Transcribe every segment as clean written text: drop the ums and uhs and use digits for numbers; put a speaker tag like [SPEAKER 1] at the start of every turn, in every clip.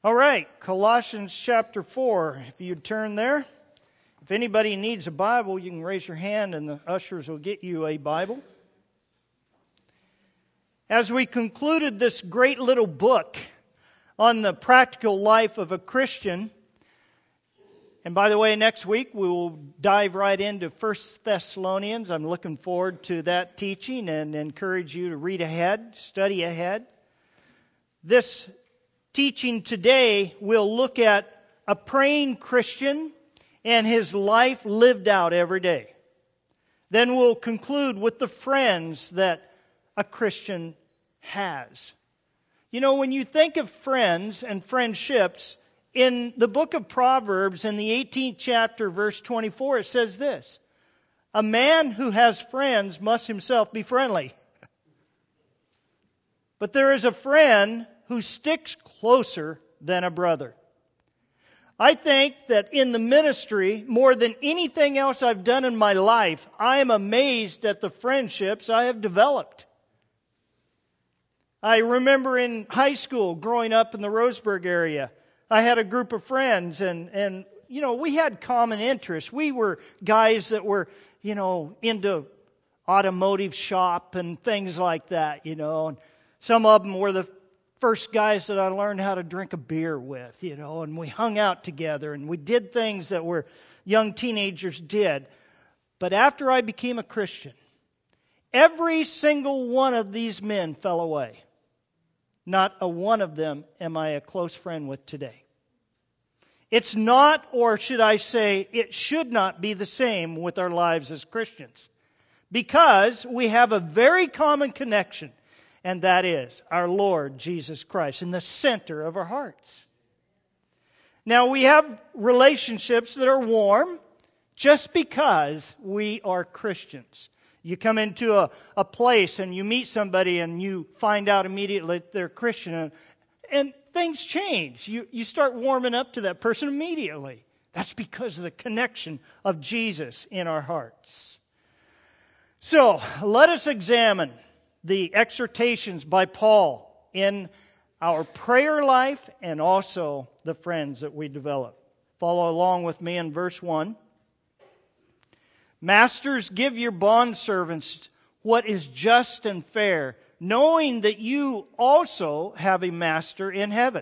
[SPEAKER 1] All right, Colossians chapter 4, if you'd turn there. If anybody needs a Bible, you can raise your hand and the ushers will get you a Bible. As we concluded this great little book on the practical life of a Christian, and by the way, next week we will dive right into 1 Thessalonians. I'm looking forward to that teaching and encourage you to read ahead, study ahead. This teaching today will look at a praying Christian and his life lived out every day. Then we'll conclude with the friends that a Christian has. You know, when you think of friends and friendships, in the book of Proverbs, in the 18th chapter, verse 24, it says this: "A man who has friends must himself be friendly. But there is a friend who sticks closer than a brother." I think that in the ministry, more than anything else I've done in my life, I am amazed at the friendships I have developed. I remember in high school, growing up in the Roseburg area, I had a group of friends and you know, we had common interests. We were guys that were, you know, into automotive shop and things like that, you know. And some of them were the first guys that I learned how to drink a beer with, you know, and we hung out together and we did things that were young teenagers did. But after I became a Christian, every single one of these men fell away. Not a one of them am I a close friend with today. It's not, or should I say, it should not be the same with our lives as Christians. Because we have a very common connection, and that is our Lord Jesus Christ in the center of our hearts. Now, we have relationships that are warm just because we are Christians. You come into a place and you meet somebody and you find out immediately that they're Christian, and things change. You start warming up to that person immediately. That's because of the connection of Jesus in our hearts. So, let us examine the exhortations by Paul in our prayer life and also the friends that we develop. Follow along with me in verse 1. "Masters, give your bondservants what is just and fair, knowing that you also have a master in heaven."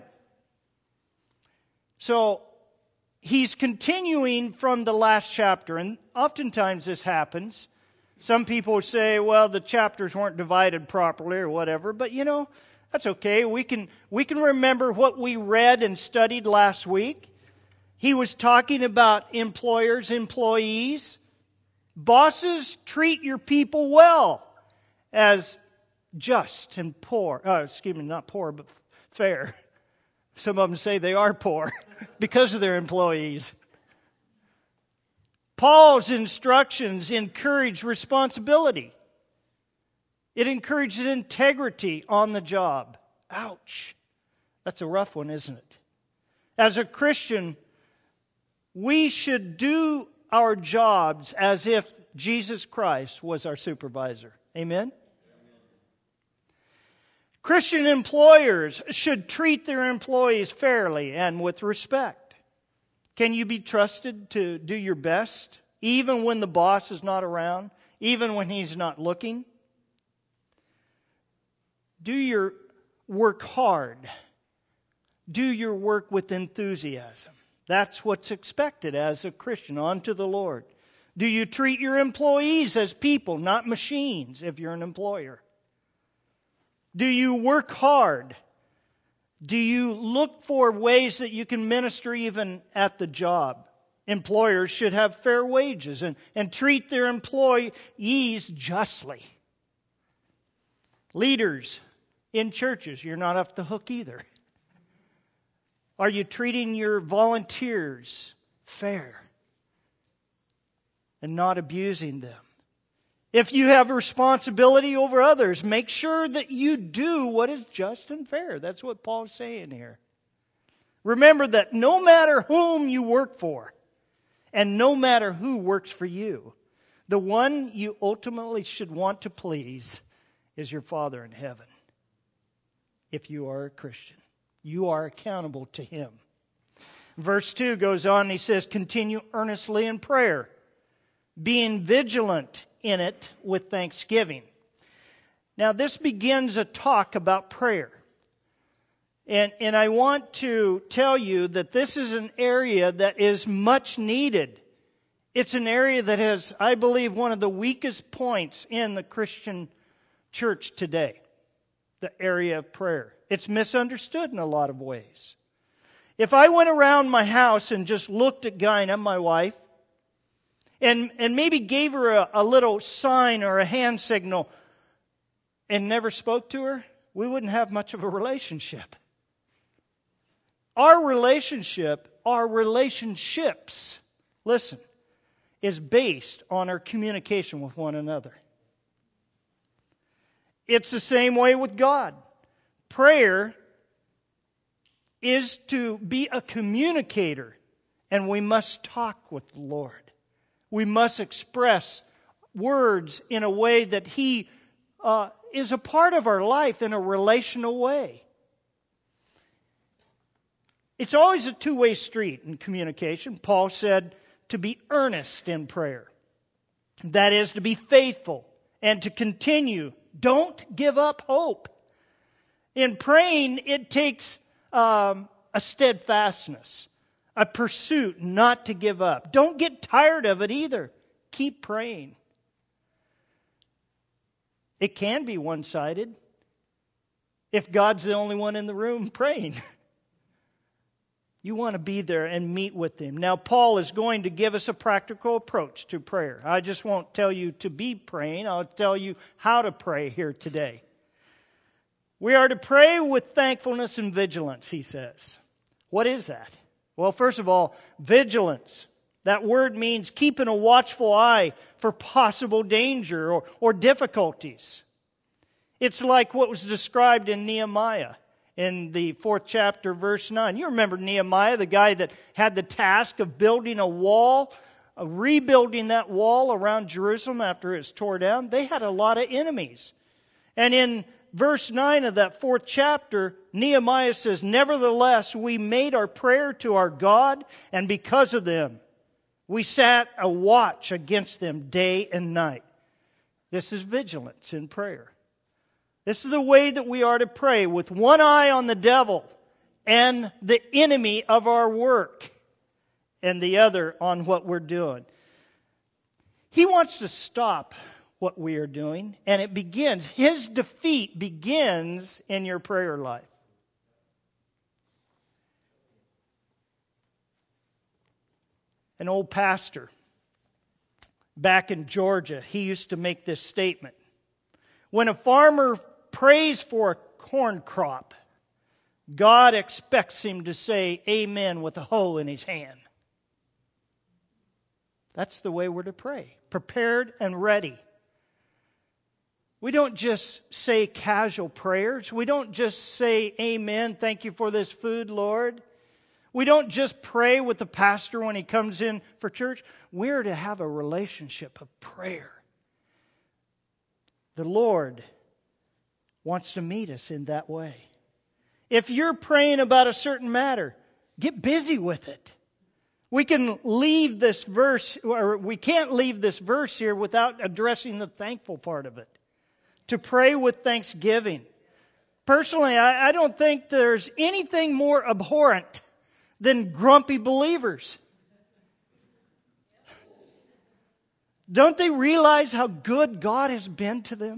[SPEAKER 1] So, he's continuing from the last chapter, and oftentimes this happens. Some people say, well, the chapters weren't divided properly or whatever, but you know, that's okay. We can remember what we read and studied last week. He was talking about employers, employees. Bosses, treat your people well as just and poor. Not poor, but fair. Some of them say they are poor because of their employees. Paul's instructions encourage responsibility. It encourages integrity on the job. Ouch. That's a rough one, isn't it? As a Christian, we should do our jobs as if Jesus Christ was our supervisor. Amen? Christian employers should treat their employees fairly and with respect. Can you be trusted to do your best, even when the boss is not around, even when he's not looking? Do your work hard. Do your work with enthusiasm. That's what's expected as a Christian unto the Lord. Do you treat your employees as people, not machines, if you're an employer? Do you work hard? Do you look for ways that you can minister even at the job? Employers should have fair wages and treat their employees justly. Leaders in churches, you're not off the hook either. Are you treating your volunteers fair and not abusing them? If you have responsibility over others, make sure that you do what is just and fair. That's what Paul's saying here. Remember that no matter whom you work for, and no matter who works for you, the one you ultimately should want to please is your Father in heaven, if you are a Christian. You are accountable to Him. Verse 2 goes on and he says, continue earnestly in prayer, being vigilant in it with thanksgiving. Now this begins a talk about prayer. And I want to tell you that this is an area that is much needed. It's an area that has, I believe, one of the weakest points in the Christian church today. The area of prayer. It's misunderstood in a lot of ways. If I went around my house and just looked at Gina, my wife, and maybe gave her a little sign or a hand signal and never spoke to her, we wouldn't have much of a relationship. Our relationships, listen, is based on our communication with one another. It's the same way with God. Prayer is to be a communicator, and we must talk with the Lord. We must express words in a way that He is a part of our life in a relational way. It's always a two-way street in communication. Paul said to be earnest in prayer. That is, to be faithful and to continue. Don't give up hope. In praying, it takes a steadfastness, a pursuit not to give up. Don't get tired of it either. Keep praying. It can be one-sided if God's the only one in the room praying. You want to be there and meet with Him. Now, Paul is going to give us a practical approach to prayer. I just won't tell you to be praying. I'll tell you how to pray here today. We are to pray with thankfulness and vigilance, he says. What is that? Well, first of all, vigilance. That word means keeping a watchful eye for possible danger or difficulties. It's like what was described in Nehemiah in the 4th chapter, verse 9. You remember Nehemiah, the guy that had the task of building a wall, rebuilding that wall around Jerusalem after it was torn down. They had a lot of enemies. And in verse 9 of that 4th chapter, Nehemiah says, nevertheless, we made our prayer to our God, and because of them, we sat a watch against them day and night. This is vigilance in prayer. This is the way that we are to pray, with one eye on the devil and the enemy of our work, and the other on what we're doing. He wants to stop what we are doing, and it begins. His defeat begins in your prayer life. An old pastor back in Georgia, he used to make this statement. When a farmer prays for a corn crop, God expects him to say amen with a hoe in his hand. That's the way we're to pray. Prepared and ready. We don't just say casual prayers. We don't just say amen, thank you for this food, Lord. We don't just pray with the pastor when he comes in for church. We're to have a relationship of prayer. The Lord wants to meet us in that way. If you're praying about a certain matter, get busy with it. We can leave this verse, or we can't leave this verse here without addressing the thankful part of it. To pray with thanksgiving. Personally, I don't think there's anything more abhorrent than grumpy believers. Don't they realize how good God has been to them?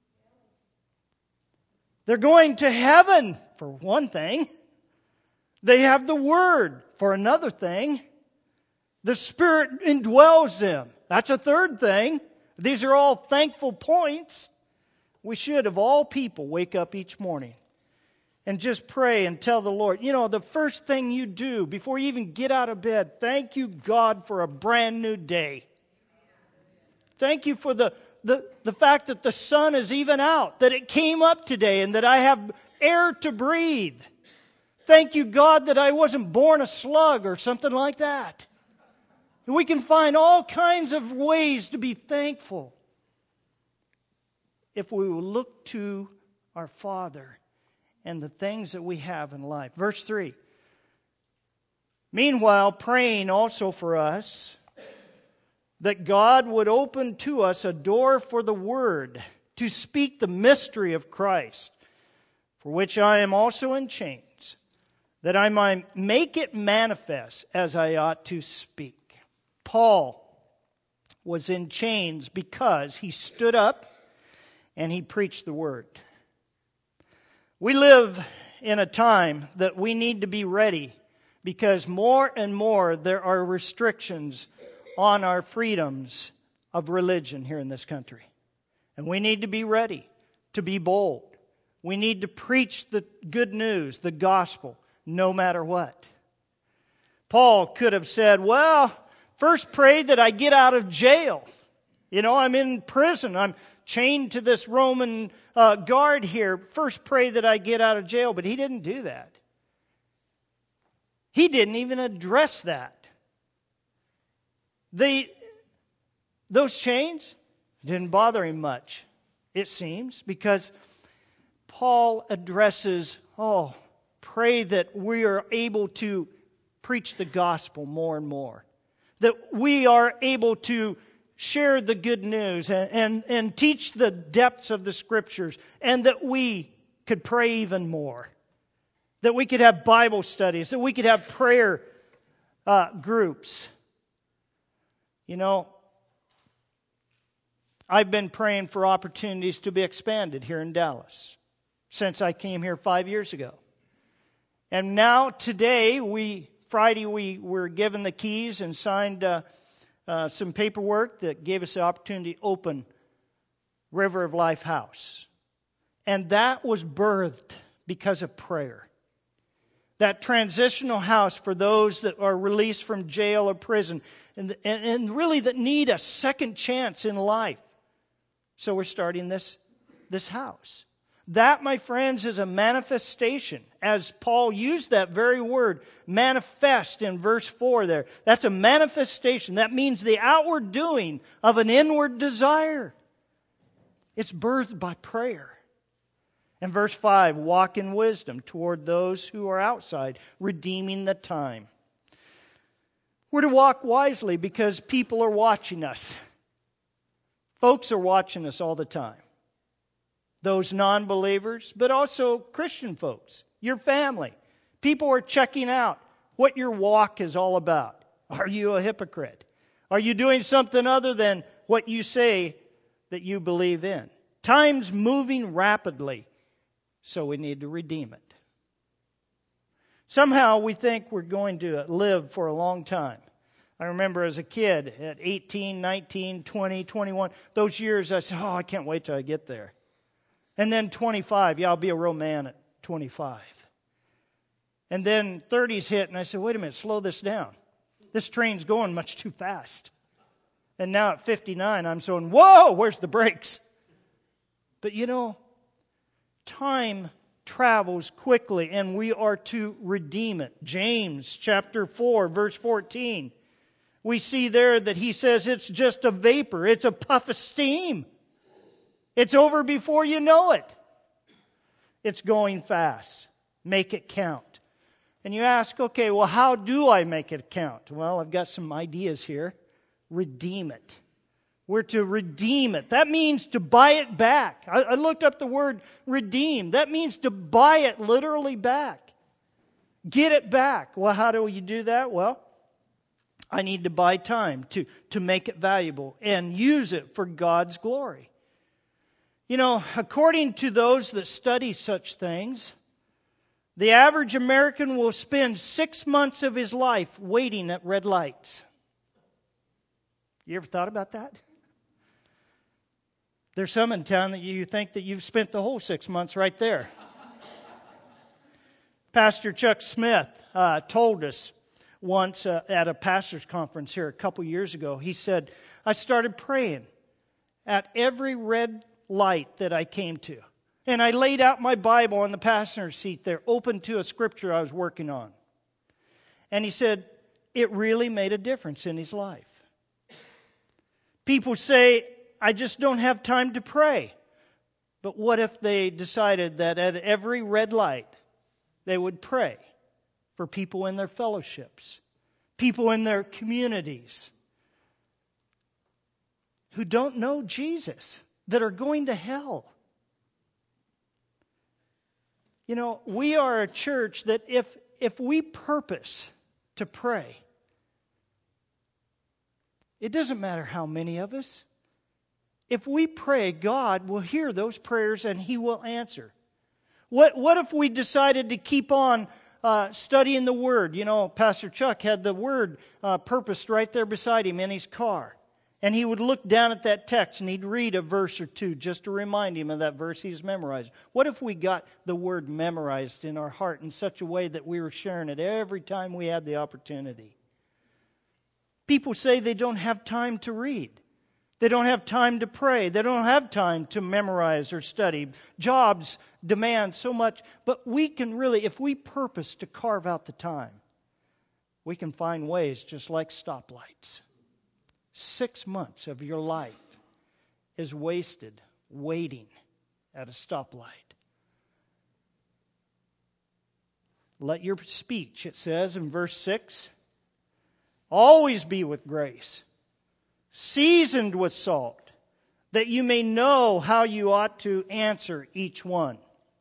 [SPEAKER 1] They're going to heaven, for one thing. They have the Word, for another thing. The Spirit indwells them. That's a third thing. These are all thankful points. We should, of all people, wake up each morning and just pray and tell the Lord, the first thing you do before you even get out of bed, thank you, God, for a brand new day. Thank you for the fact that the sun is even out, that it came up today and that I have air to breathe. Thank you, God, that I wasn't born a slug or something like that. And we can find all kinds of ways to be thankful if we will look to our Father and the things that we have in life. Verse 3. Meanwhile, praying also for us, that God would open to us a door for the word, to speak the mystery of Christ, for which I am also in chains, that I might make it manifest as I ought to speak. Paul was in chains because he stood up and he preached the word. We live in a time that we need to be ready, because more and more there are restrictions on our freedoms of religion here in this country. And we need to be ready to be bold. We need to preach the good news, the gospel, no matter what. Paul could have said, well, first pray that I get out of jail. I'm in prison. I'm chained to this Roman guard here. First pray that I get out of jail. But he didn't do that. He didn't even address that. Those chains didn't bother him much, it seems, because Paul addresses, pray that we are able to preach the gospel more and more, that we are able to share the good news and teach the depths of the Scriptures, and that we could pray even more, that we could have Bible studies, that we could have prayer groups. I've been praying for opportunities to be expanded here in Dallas since I came here 5 years ago. And now today, Friday we were given the keys and signed some paperwork that gave us the opportunity to open River of Life House. And that was birthed because of prayer. That transitional house for those that are released from jail or prison and really that need a second chance in life. So we're starting this house. That, my friends, is a manifestation. As Paul used that very word, manifest, in verse 4 there. That's a manifestation. That means the outward doing of an inward desire. It's birthed by prayer. And verse 5, walk in wisdom toward those who are outside, redeeming the time. We're to walk wisely because people are watching us. Folks are watching us all the time. Those non-believers, but also Christian folks, your family. People are checking out what your walk is all about. Are you a hypocrite? Are you doing something other than what you say that you believe in? Time's moving rapidly, so we need to redeem it. Somehow we think we're going to live for a long time. I remember as a kid at 18, 19, 20, 21, those years I said, I can't wait till I get there. And then 25, I'll be a real man at 25. And then 30s hit and I said, wait a minute, slow this down. This train's going much too fast. And now at 59, I'm saying, whoa, where's the brakes? But time travels quickly and we are to redeem it. James chapter 4, verse 14. We see there that he says it's just a vapor. It's a puff of steam. It's over before you know it. It's going fast. Make it count. And you ask, okay, well, how do I make it count? Well, I've got some ideas here. Redeem it. We're to redeem it. That means to buy it back. I looked up the word redeem. That means to buy it literally back. Get it back. Well, how do you do that? Well, I need to buy time to make it valuable and use it for God's glory. According to those that study such things, the average American will spend 6 months of his life waiting at red lights. You ever thought about that? There's some in town that you think that you've spent the whole 6 months right there. Pastor Chuck Smith told us once at a pastor's conference here a couple years ago. He said, I started praying at every red light that I came to. And I laid out my Bible on the passenger's seat there, open to a scripture I was working on. And he said, it really made a difference in his life. People say, I just don't have time to pray. But what if they decided that at every red light they would pray for people in their fellowships, people in their communities who don't know Jesus, that are going to hell? You know, we are a church that if we purpose to pray, it doesn't matter how many of us. If we pray, God will hear those prayers and He will answer. What if we decided to keep on studying the Word? You know, Pastor Chuck had the Word purposed right there beside him in his car. And he would look down at that text and he'd read a verse or two just to remind him of that verse he's memorized. What if we got the Word memorized in our heart in such a way that we were sharing it every time we had the opportunity? People say they don't have time to read. They don't have time to pray. They don't have time to memorize or study. Jobs demand so much. But we can really, if we purpose to carve out the time, we can find ways just like stoplights. 6 months of your life is wasted waiting at a stoplight. Let your speech, it says in verse 6, always be with grace, seasoned with salt, that you may know how you ought to answer each one.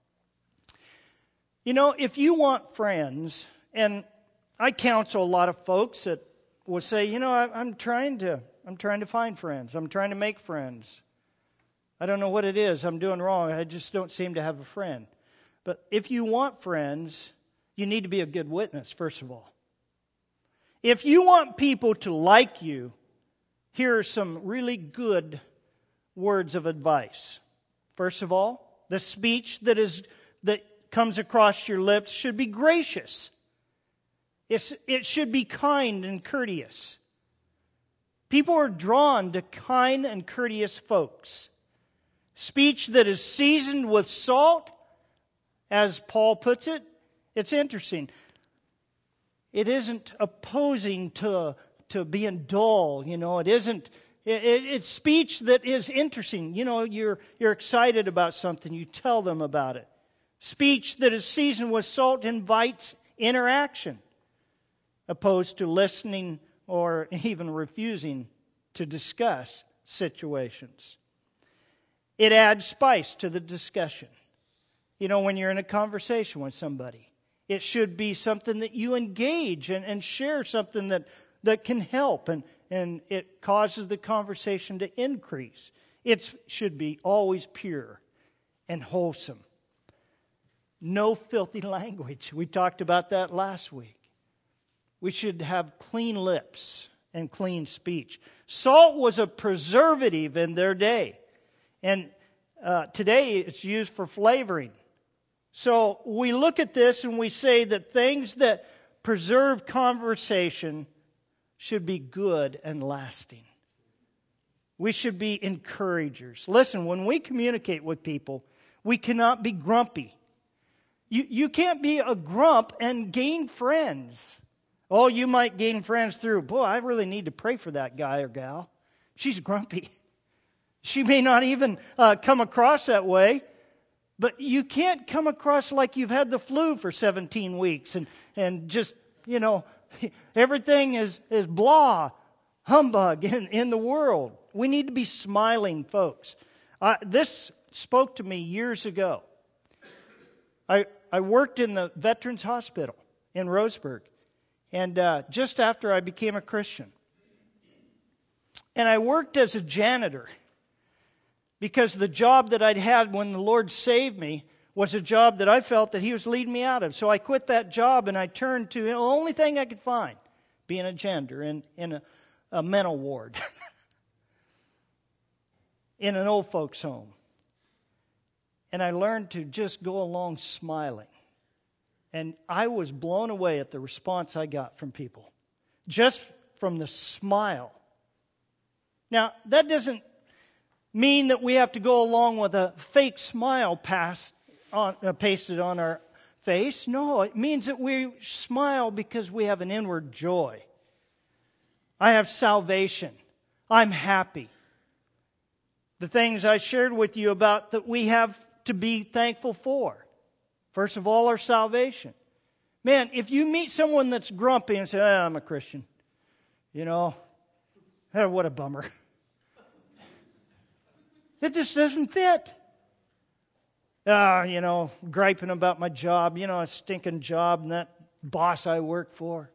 [SPEAKER 1] You know, if you want friends, and I counsel a lot of folks that will say, you know, I'm trying to find friends. I'm trying to make friends. I don't know what it is I'm doing wrong. I just don't seem to have a friend. But if you want friends, you need to be a good witness, first of all. If you want people to like you, here are some really good words of advice. First of all, the speech that comes across your lips should be gracious. It should be kind and courteous. People are drawn to kind and courteous folks. Speech that is seasoned with salt, as Paul puts it, it's interesting. It isn't opposing to being dull, you know. It isn't. It's speech that is interesting. You know, you're excited about something. You tell them about it. Speech that is seasoned with salt invites interaction, opposed to listening or even refusing to discuss situations. It adds spice to the discussion. You know, when you're in a conversation with somebody, it should be something that you engage and share something that can help, and it causes the conversation to increase. It should be always pure and wholesome. No filthy language. We talked about that last week. We should have clean lips and clean speech. Salt was a preservative in their day. And today it's used for flavoring. So we look at this and we say that things that preserve conversation should be good and lasting. We should be encouragers. Listen, when we communicate with people, we cannot be grumpy. You can't be a grump and gain friends. Oh, you might gain friends through, boy, I really need to pray for that guy or gal. She's grumpy. She may not even come across that way, but you can't come across like you've had the flu for 17 weeks and just, you know, everything is blah, humbug in the world. We need to be smiling folks. This spoke to me years ago. I worked in the Veterans Hospital in Roseburg. And just after I became a Christian. And I worked as a janitor because the job that I'd had when the Lord saved me was a job that I felt that He was leading me out of. So I quit that job and I turned to the only thing I could find, being a janitor in a mental ward in an old folks' home. And I learned to just go along smiling. And I was blown away at the response I got from people. Just from the smile. Now, that doesn't mean that we have to go along with a fake smile pasted on our face. No, it means that we smile because we have an inward joy. I have salvation. I'm happy. The things I shared with you about that we have to be thankful for. First of all, our salvation. Man, if you meet someone that's grumpy and say, I'm a Christian, what a bummer. It just doesn't fit. Griping about my job, a stinking job and that boss I work for,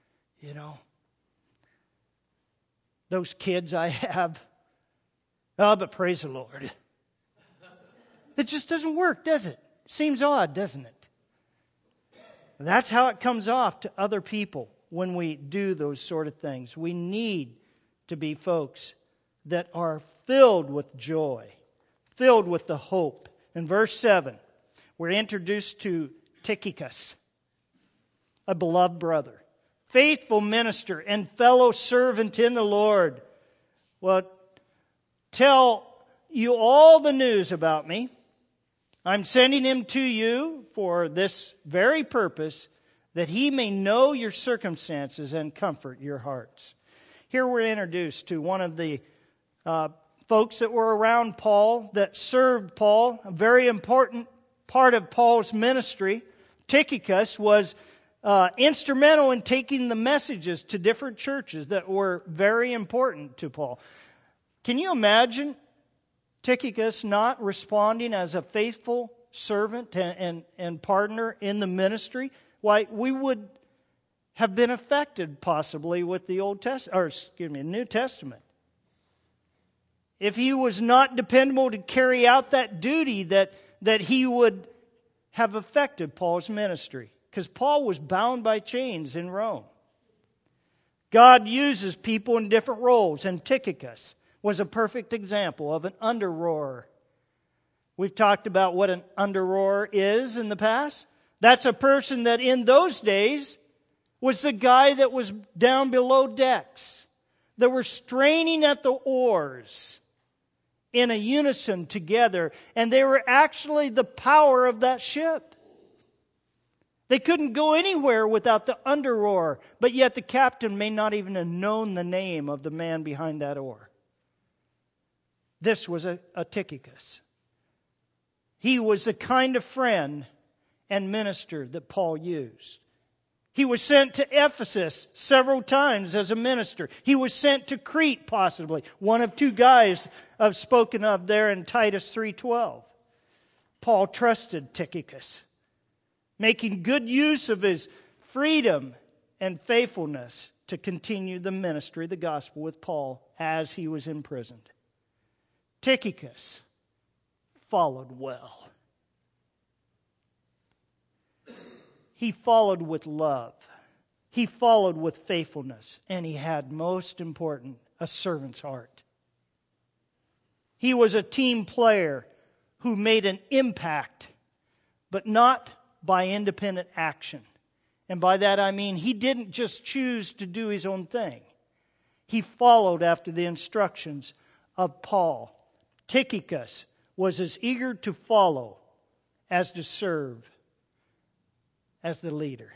[SPEAKER 1] those kids I have. Oh, but praise the Lord. It just doesn't work, does it? Seems odd, doesn't it? That's how it comes off to other people when we do those sort of things. We need to be folks that are filled with joy, filled with the hope. In verse 7, we're introduced to Tychicus, a beloved brother, faithful minister and fellow servant in the Lord. Well, tell you all the news about me. I'm sending him to you for this very purpose, that he may know your circumstances and comfort your hearts. Here we're introduced to one of the folks that were around Paul, that served Paul, a very important part of Paul's ministry. Tychicus was instrumental in taking the messages to different churches that were very important to Paul. Can you imagine Tychicus not responding as a faithful servant and partner in the ministry? Why, we would have been affected possibly with the New Testament. If he was not dependable to carry out that duty, that he would have affected Paul's ministry. Because Paul was bound by chains in Rome. God uses people in different roles, and Tychicus was a perfect example of an under-rower. We've talked about what an under-rower is in the past. That's a person that in those days was the guy that was down below decks, that were straining at the oars in a unison together, and they were actually the power of that ship. They couldn't go anywhere without the under-rower, but yet the captain may not even have known the name of the man behind that oar. This was a Tychicus. He was the kind of friend and minister that Paul used. He was sent to Ephesus several times as a minister. He was sent to Crete, possibly. One of two guys I've spoken of there in Titus 3:12. Paul trusted Tychicus, making good use of his freedom and faithfulness to continue the ministry of the gospel with Paul as he was imprisoned. Tychicus followed well. He followed with love. He followed with faithfulness. And he had, most important, a servant's heart. He was a team player who made an impact, but not by independent action. And by that I mean he didn't just choose to do his own thing. He followed after the instructions of Paul. Tychicus was as eager to follow as to serve as the leader.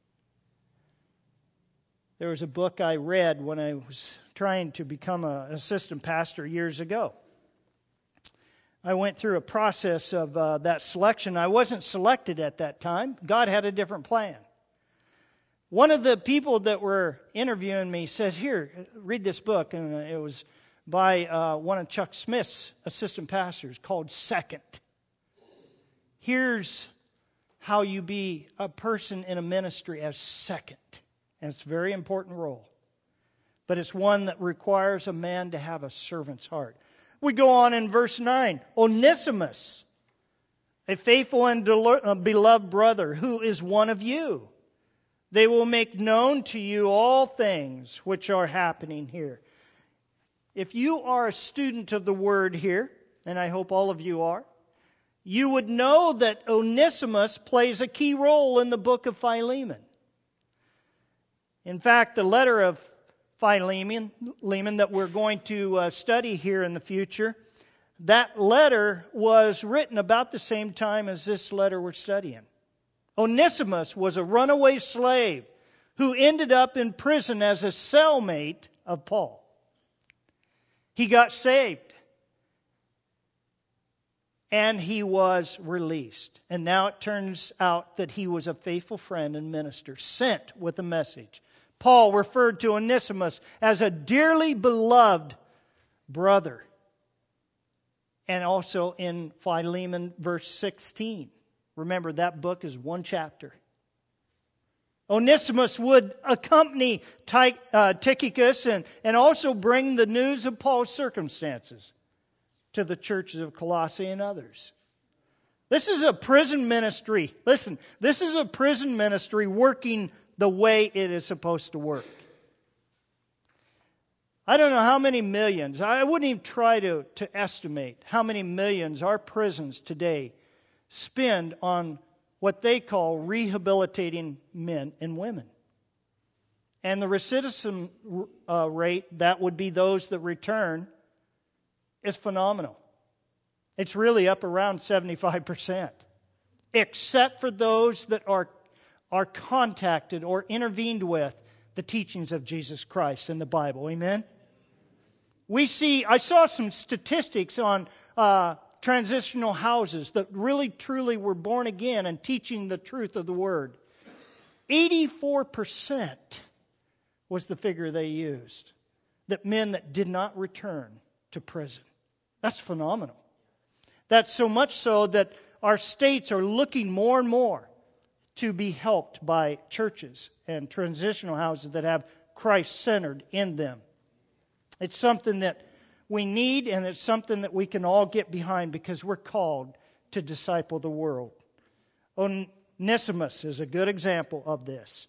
[SPEAKER 1] There was a book I read when I was trying to become an assistant pastor years ago. I went through a process of that selection. I wasn't selected at that time. God had a different plan. One of the people that were interviewing me said, here, read this book. And it was by one of Chuck Smith's assistant pastors called Second. Here's how you be a person in a ministry as second. And it's a very important role. But it's one that requires a man to have a servant's heart. We go on in verse 9. Onesimus, a faithful and beloved brother, who is one of you. They will make known to you all things which are happening here. If you are a student of the Word here, and I hope all of you are, you would know that Onesimus plays a key role in the book of Philemon. In fact, the letter of Philemon that we're going to study here in the future, that letter was written about the same time as this letter we're studying. Onesimus was a runaway slave who ended up in prison as a cellmate of Paul. He got saved. and he was released. And now it turns out that he was a faithful friend and minister, sent with a message. Paul referred to Onesimus as a dearly beloved brother. And also in Philemon verse 16. Remember, that book is one chapter. Onesimus would accompany Tychicus and also bring the news of Paul's circumstances to the churches of Colossae and others. This is a prison ministry. Listen, this is a prison ministry working the way it is supposed to work. I don't know how many millions, I wouldn't even try to estimate how many millions our prisons today spend on what they call rehabilitating men and women. And the recidivism rate, that would be those that return, is phenomenal. It's really up around 75%, except for those that are contacted or intervened with the teachings of Jesus Christ in the Bible. Amen? I saw some statistics on transitional houses that really truly were born again and teaching the truth of the Word. 84% was the figure they used, that men that did not return to prison. That's phenomenal. That's so much so that our states are looking more and more to be helped by churches and transitional houses that have Christ-centered in them. It's something that we need, and it's something that we can all get behind because we're called to disciple the world. Onesimus is a good example of this.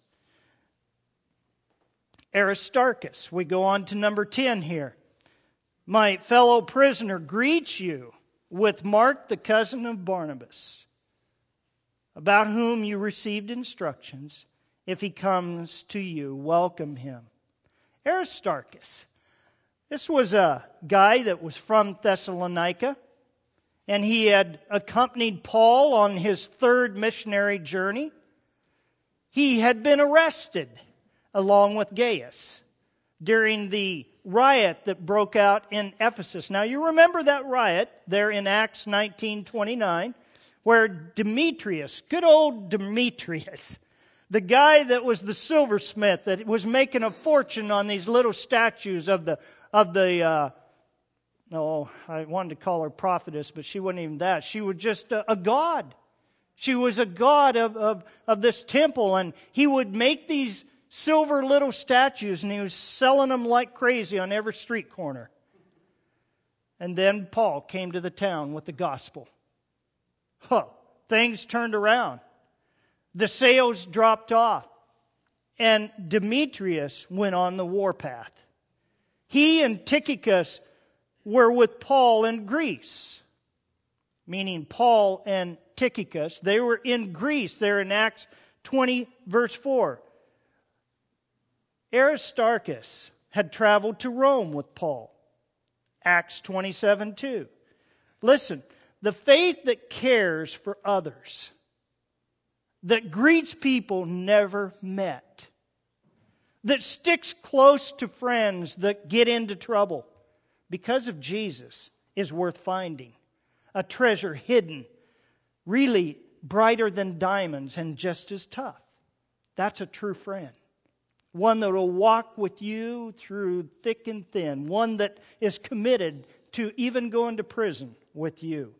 [SPEAKER 1] Aristarchus, we go on to number 10 here. My fellow prisoner greets you with Mark, the cousin of Barnabas, about whom you received instructions. If he comes to you, welcome him. Aristarchus. This was a guy that was from Thessalonica, and he had accompanied Paul on his third missionary journey. He had been arrested along with Gaius during the riot that broke out in Ephesus. Now you remember that riot there in Acts 19:29, where Demetrius, good old Demetrius, the guy that was the silversmith that was making a fortune on these little statues of the I wanted to call her prophetess, but she wasn't even that. She was just a god. She was a god of this temple, and he would make these silver little statues, and he was selling them like crazy on every street corner. And then Paul came to the town with the gospel. Things turned around. The sales dropped off, and Demetrius went on the warpath. He and Tychicus were with Paul in Greece, meaning Paul and Tychicus. They were in Greece there in Acts 20, verse 4. Aristarchus had traveled to Rome with Paul. Acts 27:2. Listen, the faith that cares for others, that greets people never met, that sticks close to friends that get into trouble because of Jesus is worth finding. A treasure hidden, really brighter than diamonds and just as tough. That's a true friend. One that will walk with you through thick and thin. One that is committed to even going to prison with you.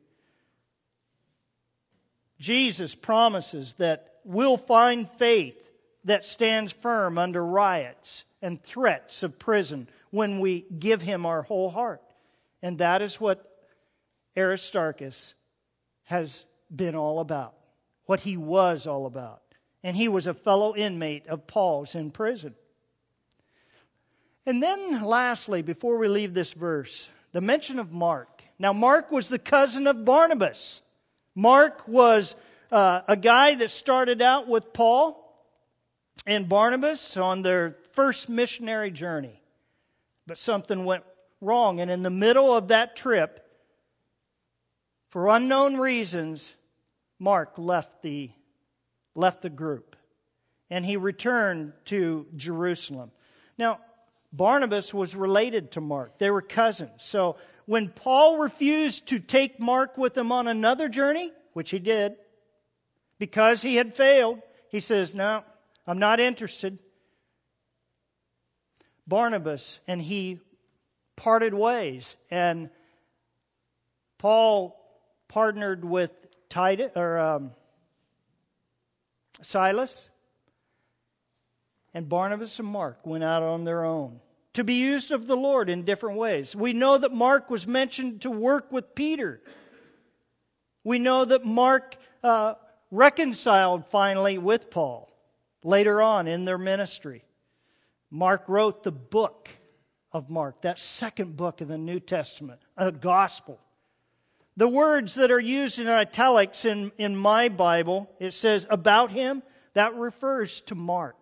[SPEAKER 1] Jesus promises that we'll find faith that stands firm under riots and threats of prison when we give him our whole heart. And that is what Aristarchus has been all about, what he was all about. And he was a fellow inmate of Paul's in prison. And then lastly, before we leave this verse, the mention of Mark. Now Mark was the cousin of Barnabas. Mark was a guy that started out with Paul and Barnabas on their first missionary journey. But something went wrong, and in the middle of that trip, for unknown reasons, Mark left the group, and he returned to Jerusalem. Now, Barnabas was related to Mark. They were cousins. So when Paul refused to take Mark with him on another journey, which he did, because he had failed, he says, no, I'm not interested. Barnabas and he parted ways, and Paul partnered with Silas, and Barnabas and Mark went out on their own to be used of the Lord in different ways. We know that Mark was mentioned to work with Peter. We know that Mark reconciled finally with Paul later on in their ministry. Mark wrote the book of Mark, that second book of the New Testament, a gospel. The words that are used in italics in my Bible, it says about him, that refers to Mark.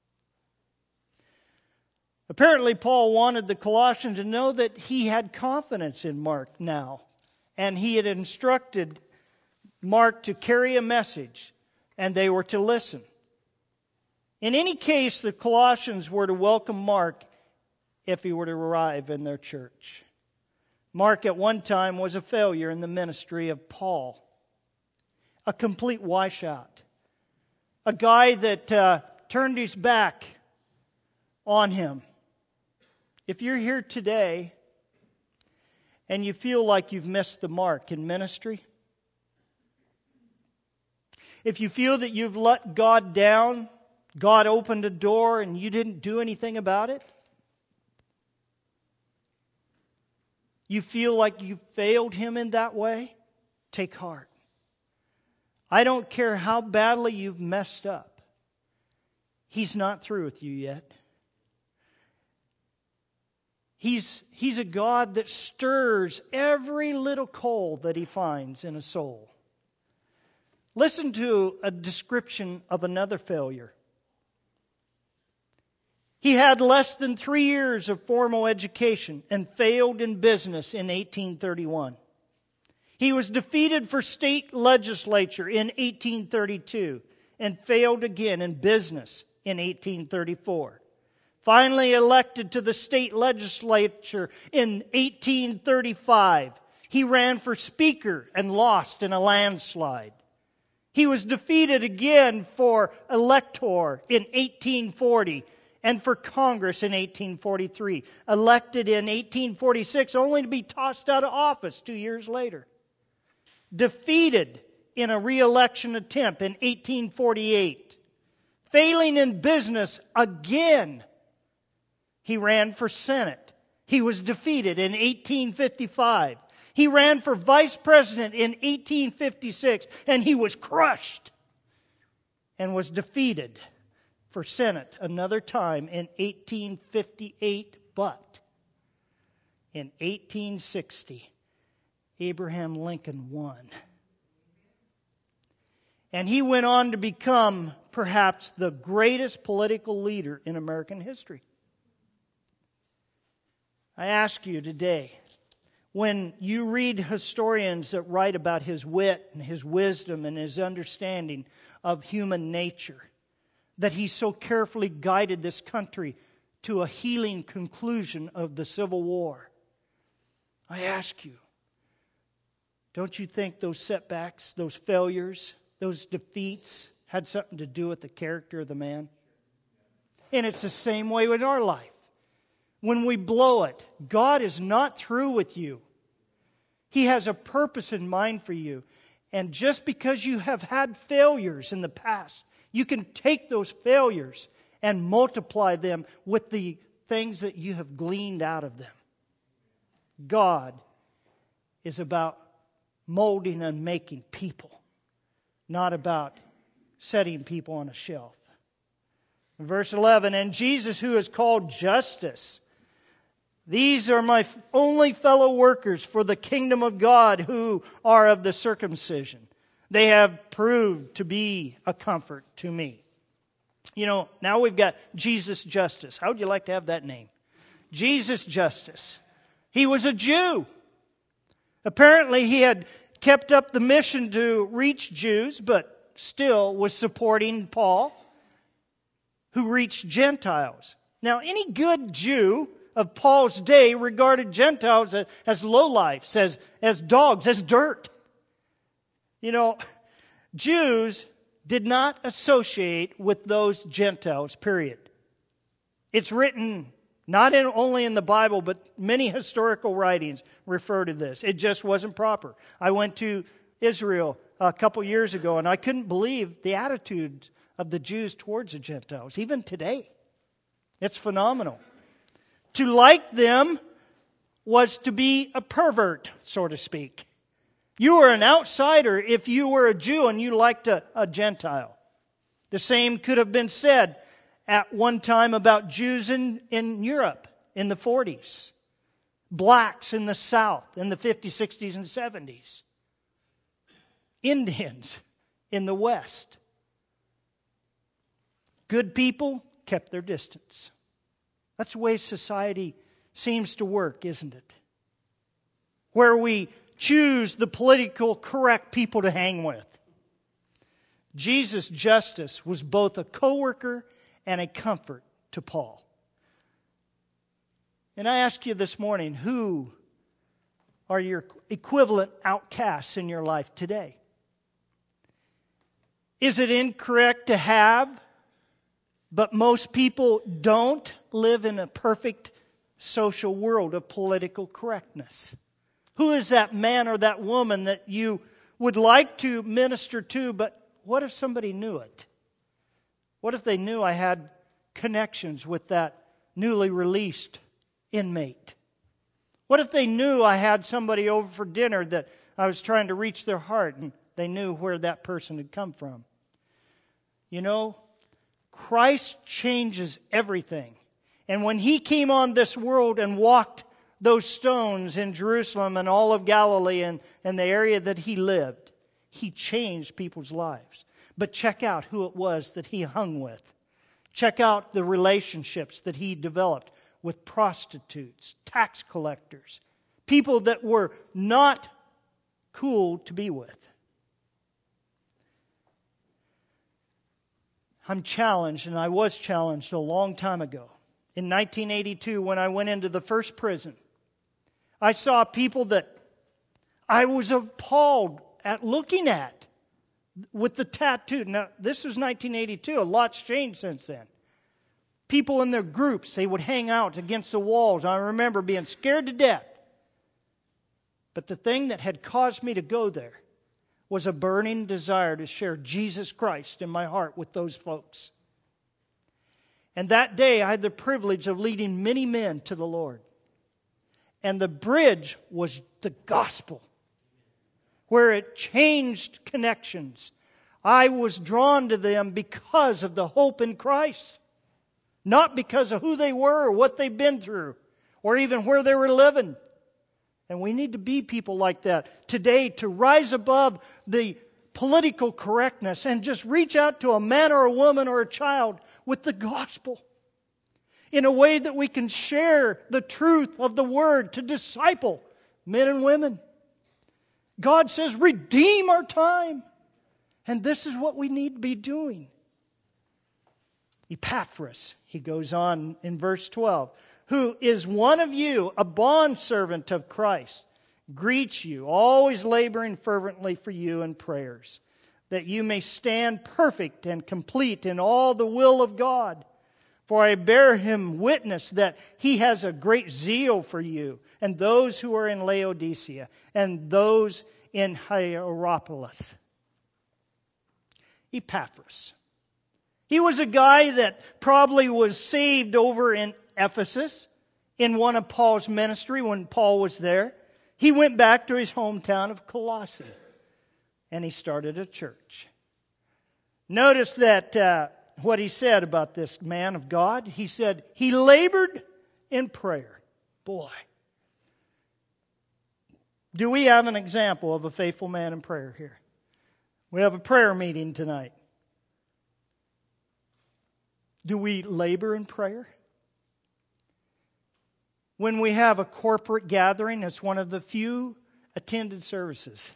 [SPEAKER 1] Apparently, Paul wanted the Colossians to know that he had confidence in Mark now, and he had instructed Mark to carry a message, and they were to listen. In any case, the Colossians were to welcome Mark if he were to arrive in their church. Mark at one time was a failure in the ministry of Paul. A complete washout. A guy that turned his back on him. If you're here today and you feel like you've missed the mark in ministry, if you feel that you've let God down, God opened a door and you didn't do anything about it, you feel like you failed Him in that way, take heart. I don't care how badly you've messed up. He's not through with you yet. He's a God that stirs every little coal that He finds in a soul. Listen to a description of another failure. He had less than 3 years of formal education and failed in business in 1831. He was defeated for state legislature in 1832 and failed again in business in 1834. Finally elected to the state legislature in 1835. He ran for speaker and lost in a landslide. He was defeated again for elector in 1840 and for Congress in 1843. Elected in 1846 only to be tossed out of office 2 years later. Defeated in a re-election attempt in 1848. Failing in business again. He ran for Senate. He was defeated in 1855. He ran for vice president in 1856, and he was crushed and was defeated for Senate another time in 1858. But in 1860, Abraham Lincoln won. And he went on to become perhaps the greatest political leader in American history. I ask you today, when you read historians that write about his wit and his wisdom and his understanding of human nature, that he so carefully guided this country to a healing conclusion of the Civil War, I ask you, don't you think those setbacks, those failures, those defeats had something to do with the character of the man? And it's the same way in our life. When we blow it, God is not through with you. He has a purpose in mind for you. And just because you have had failures in the past, you can take those failures and multiply them with the things that you have gleaned out of them. God is about molding and making people, not about setting people on a shelf. Verse 11, and Jesus, who is called Justice, these are my only fellow workers for the kingdom of God who are of the circumcision. They have proved to be a comfort to me. You know, now we've got Jesus Justice. How would you like to have that name? Jesus Justice. He was a Jew. Apparently he had kept up the mission to reach Jews, but still was supporting Paul, who reached Gentiles. Now, any good Jew of Paul's day regarded Gentiles as lowlifes, as dogs, as dirt. You know, Jews did not associate with those Gentiles, period. It's written not only in the Bible, but many historical writings refer to this. It just wasn't proper. I went to Israel a couple years ago, and I couldn't believe the attitudes of the Jews towards the Gentiles, even today. It's phenomenal. To like them was to be a pervert, so to speak. You were an outsider if you were a Jew and you liked a Gentile. The same could have been said at one time about Jews in Europe in the 40s. Blacks in the South in the 50s, 60s, and 70s. Indians in the West. Good people kept their distance. That's the way society seems to work, isn't it? Where we choose the political correct people to hang with. Jesus' justice was both a co-worker and a comfort to Paul. And I ask you this morning, who are your equivalent outcasts in your life today? Is it incorrect to have, but most people don't live in a perfect social world of political correctness? Who is that man or that woman that you would like to minister to, but what if somebody knew it? What if they knew I had connections with that newly released inmate? What if they knew I had somebody over for dinner that I was trying to reach their heart and they knew where that person had come from? You know, Christ changes everything. And when He came on this world and walked those stones in Jerusalem and all of Galilee and the area that He lived, He changed people's lives. But check out who it was that He hung with. Check out the relationships that He developed with prostitutes, tax collectors, people that were not cool to be with. I'm challenged, and I was challenged a long time ago. In 1982, when I went into the first prison, I saw people that I was appalled at looking at with the tattoo. Now, this was 1982. A lot's changed since then. People in their groups, they would hang out against the walls. I remember being scared to death. But the thing that had caused me to go there was a burning desire to share Jesus Christ in my heart with those folks. And that day, I had the privilege of leading many men to the Lord. And the bridge was the gospel, where it changed connections. I was drawn to them because of the hope in Christ, not because of who they were or what they've been through, or even where they were living. And we need to be people like that today, to rise above the political correctness and just reach out to a man or a woman or a child with the gospel in a way that we can share the truth of the Word to disciple men and women. God says, redeem our time. And this is what we need to be doing. Epaphras, he goes on in verse 12, who is one of you, a bondservant of Christ, greets you, always laboring fervently for you in prayers, that you may stand perfect and complete in all the will of God. For I bear him witness that he has a great zeal for you, and those who are in Laodicea, and those in Hierapolis. Epaphras. He was a guy that probably was saved over in Ephesus in one of Paul's ministry when Paul was there. He went back to his hometown of Colossae, and he started a church. Notice that what he said about this man of God. He said, he labored in prayer. Boy. Do we have an example of a faithful man in prayer here? We have a prayer meeting tonight. Do we labor in prayer? When we have a corporate gathering, it's one of the few attended services.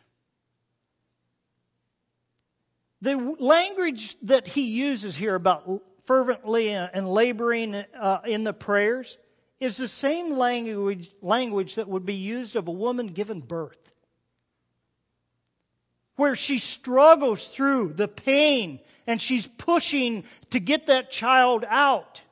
[SPEAKER 1] The language that he uses here about fervently and laboring in the prayers is the same language that would be used of a woman given birth, where she struggles through the pain and she's pushing to get that child out.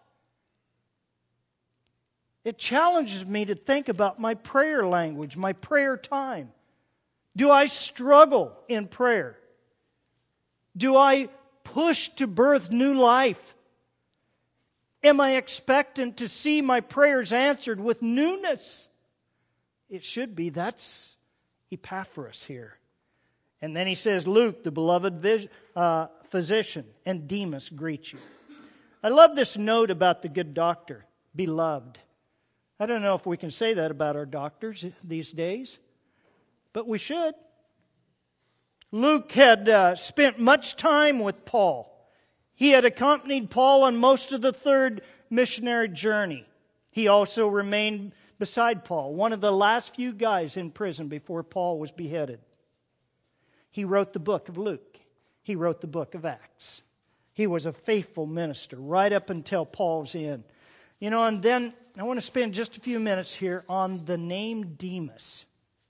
[SPEAKER 1] It challenges me to think about my prayer language, my prayer time. Do I struggle in prayer? Do I push to birth new life? Am I expectant to see my prayers answered with newness? It should be. That's Epaphras here. And then he says, Luke, the beloved physician, and Demas greet you. I love this note about the good doctor, beloved. I don't know if we can say that about our doctors these days, but we should. Luke had spent much time with Paul. He had accompanied Paul on most of the third missionary journey. He also remained beside Paul, one of the last few guys in prison before Paul was beheaded. He wrote the book of Luke. He wrote the book of Acts. He was a faithful minister right up until Paul's end. And then I want to spend just a few minutes here on the name Demas.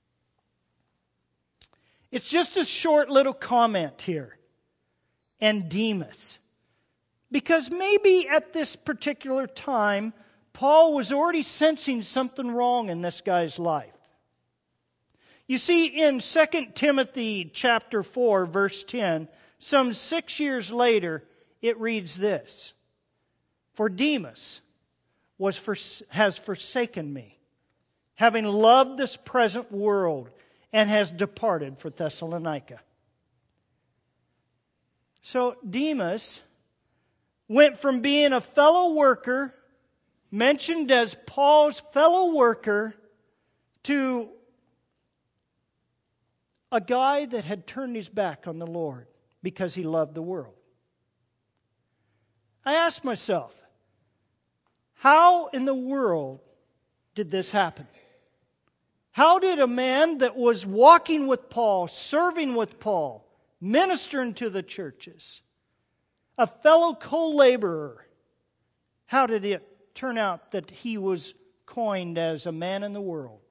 [SPEAKER 1] It's just a short little comment here. And Demas. Because maybe at this particular time, Paul was already sensing something wrong in this guy's life. You see, in 2 Timothy chapter 4, verse 10, some 6 years later, it reads this: For Demas has forsaken me, having loved this present world, and has departed for Thessalonica. So Demas went from being a fellow worker, mentioned as Paul's fellow worker, to a guy that had turned his back on the Lord because he loved the world. I asked myself, how in the world did this happen? How did a man that was walking with Paul, serving with Paul, ministering to the churches, a fellow co-laborer, how did it turn out that he was coined as a man in the world?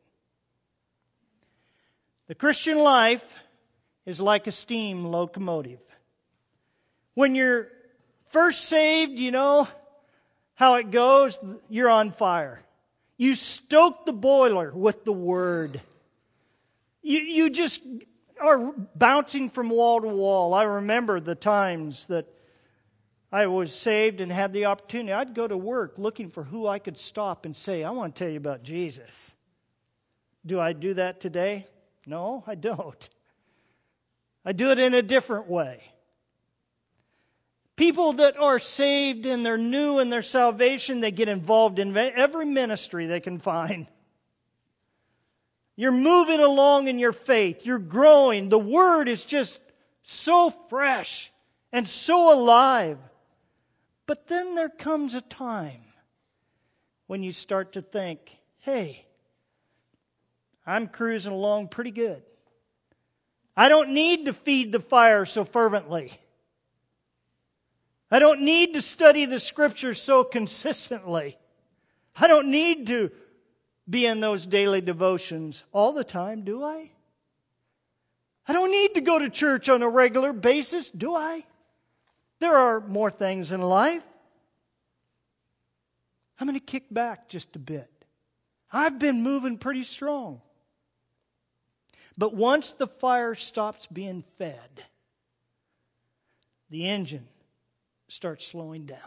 [SPEAKER 1] The Christian life is like a steam locomotive. When you're first saved, you know how it goes. You're on fire. You stoke the boiler with the Word. You just are bouncing from wall to wall. I remember the times that I was saved and had the opportunity. I'd go to work looking for who I could stop and say, I want to tell you about Jesus. Do I do that today? No, I don't. I do it in a different way. People that are saved and they're new in their salvation, they get involved in every ministry they can find. You're moving along in your faith. You're growing. The Word is just so fresh and so alive. But then there comes a time when you start to think, hey, I'm cruising along pretty good. I don't need to feed the fire so fervently. I don't need to study the Scriptures so consistently. I don't need to be in those daily devotions all the time, do I? I don't need to go to church on a regular basis, do I? There are more things in life. I'm going to kick back just a bit. I've been moving pretty strong. But once the fire stops being fed, the engine starts slowing down.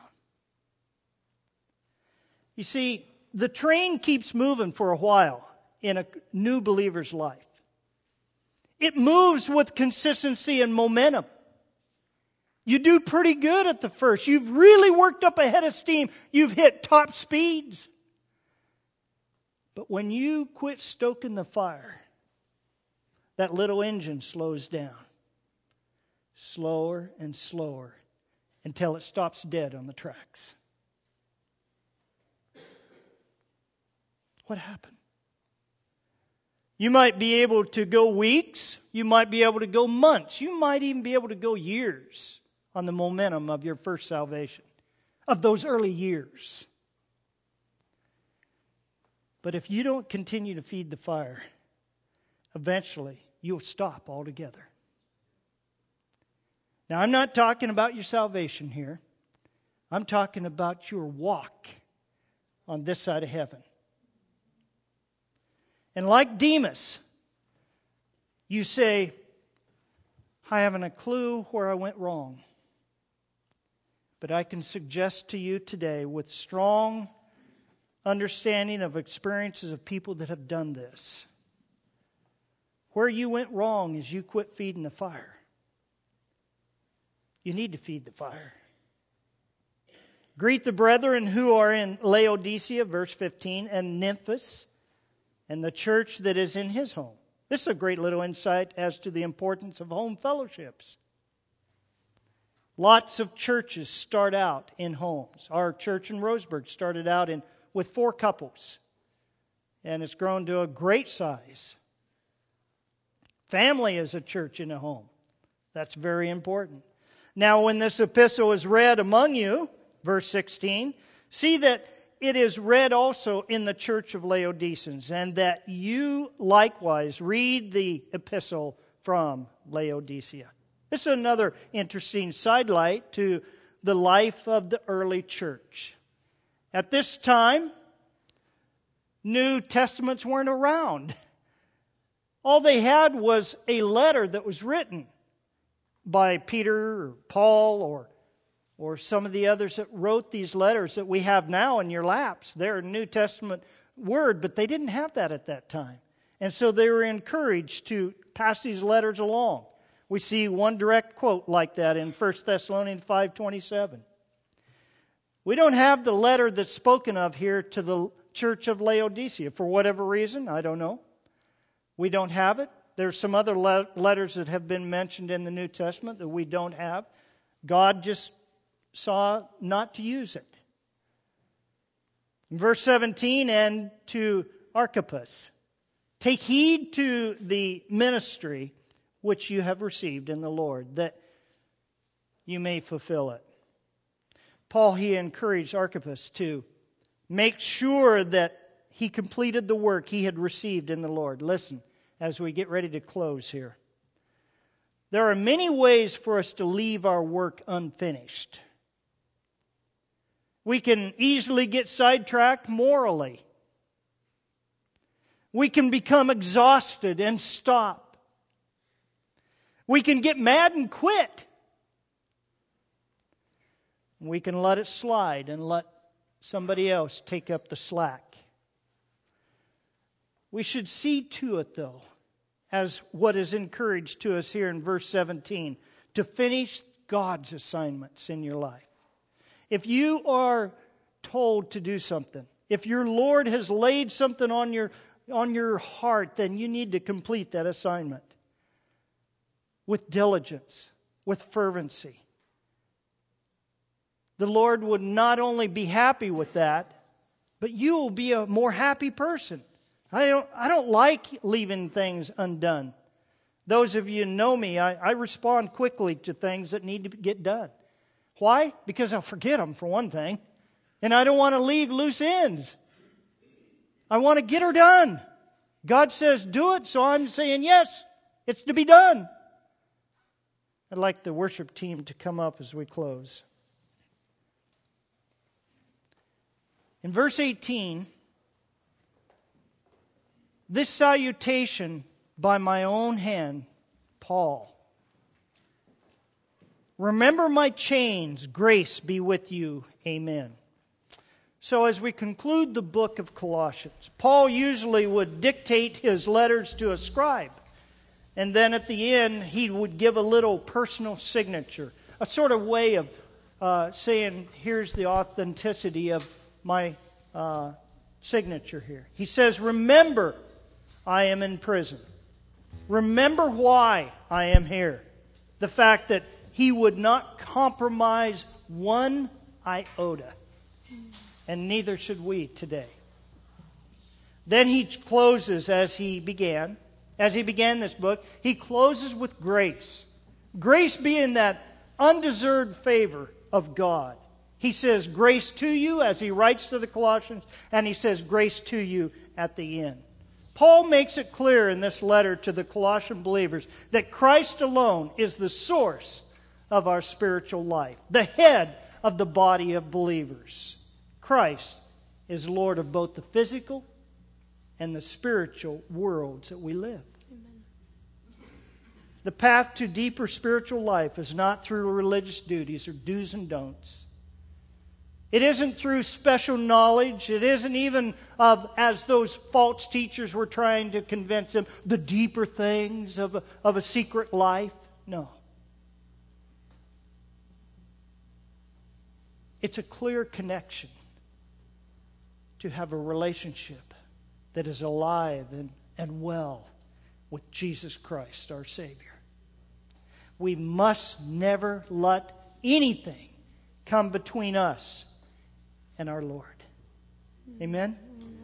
[SPEAKER 1] You see, the train keeps moving for a while in a new believer's life. It moves with consistency and momentum. You do pretty good at the first. You've really worked up a head of steam. You've hit top speeds. But when you quit stoking the fire, that little engine slows down. Slower and slower until it stops dead on the tracks. What happened? You might be able to go weeks. You might be able to go months. You might even be able to go years on the momentum of your first salvation, of those early years. But if you don't continue to feed the fire, eventually you'll stop altogether. Now, I'm not talking about your salvation here. I'm talking about your walk on this side of heaven. And like Demas, you say, I haven't a clue where I went wrong. But I can suggest to you today, with strong understanding of experiences of people that have done this, where you went wrong is you quit feeding the fire. You need to feed the fire. Greet the brethren who are in Laodicea, verse 15, and Nymphas, and the church that is in his home. This is a great little insight as to the importance of home fellowships. Lots of churches start out in homes. Our church in Roseburg started out with 4 couples, and it's grown to a great size. Family is a church in a home. That's very important. Now, when this epistle is read among you, verse 16, see that it is read also in the church of Laodiceans, and that you likewise read the epistle from Laodicea. This is another interesting sidelight to the life of the early church. At this time, New Testaments weren't around. All they had was a letter that was written by Peter or Paul or some of the others that wrote these letters that we have now in your laps. They're a New Testament word, but they didn't have that at that time. And so they were encouraged to pass these letters along. We see one direct quote like that in 1 Thessalonians 5:27. We don't have the letter that's spoken of here to the church of Laodicea. For whatever reason, I don't know. We don't have it. There's some other letters that have been mentioned in the New Testament that we don't have. God just saw not to use it. In verse 17, and to Archippus, take heed to the ministry which you have received in the Lord, that you may fulfill it. Paul, he encouraged Archippus to make sure that he completed the work he had received in the Lord. Listen, as we get ready to close here. There are many ways for us to leave our work unfinished. We can easily get sidetracked morally. We can become exhausted and stop. We can get mad and quit. We can let it slide and let somebody else take up the slack. We should see to it, though, as what is encouraged to us here in verse 17, to finish God's assignments in your life. If you are told to do something, if your Lord has laid something on your heart, then you need to complete that assignment with diligence, with fervency. The Lord would not only be happy with that, but you will be a more happy person. I don't like leaving things undone. Those of you who know me, I respond quickly to things that need to get done. Why? Because I'll forget them, for one thing. And I don't want to leave loose ends. I want to get her done. God says do it, so I'm saying yes, it's to be done. I'd like the worship team to come up as we close. In verse 18, this salutation by my own hand, Paul. Remember my chains, grace be with you, amen. So as we conclude the book of Colossians, Paul usually would dictate his letters to a scribe. And then at the end, he would give a little personal signature, a sort of way of saying, here's the authenticity of my signature here. He says, remember, I am in prison. Remember why I am here. The fact that he would not compromise one iota. And neither should we today. Then he closes as he began this book, he closes with grace. Grace being that undeserved favor of God. He says grace to you as he writes to the Colossians, and he says grace to you at the end. Paul makes it clear in this letter to the Colossian believers that Christ alone is the source of our spiritual life, the head of the body of believers. Christ is Lord of both the physical and the spiritual worlds that we live. Amen. The path to deeper spiritual life is not through religious duties or do's and don'ts. It isn't through special knowledge. It isn't even as those false teachers were trying to convince them, the deeper things of a secret life. No. It's a clear connection to have a relationship that is alive and well with Jesus Christ, our Savior. We must never let anything come between us and our Lord. Amen?